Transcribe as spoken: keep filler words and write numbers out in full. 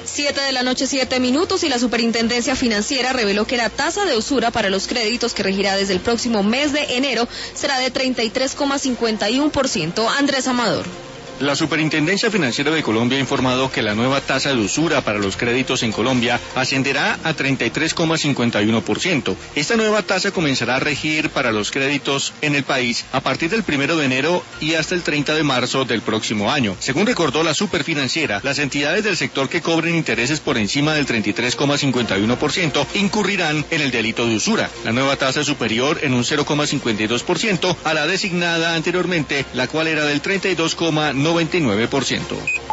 Siete de la noche, siete minutos, y la Superintendencia Financiera reveló que la tasa de usura para los créditos que regirá desde el próximo mes de enero será de treinta y tres coma cincuenta y uno por ciento. Andrés Amador. La Superintendencia Financiera de Colombia ha informado que la nueva tasa de usura para los créditos en Colombia ascenderá a treinta y tres coma cincuenta y uno por ciento. Esta nueva tasa comenzará a regir para los créditos en el país a partir del primero de enero y hasta el treinta de marzo del próximo año. Según recordó la Superfinanciera, las entidades del sector que cobren intereses por encima del treinta y tres coma cincuenta y uno por ciento incurrirán en el delito de usura. La nueva tasa es superior en un cero coma cincuenta y dos por ciento a la designada anteriormente, la cual era del treinta y dos coma noventa y nueve por ciento.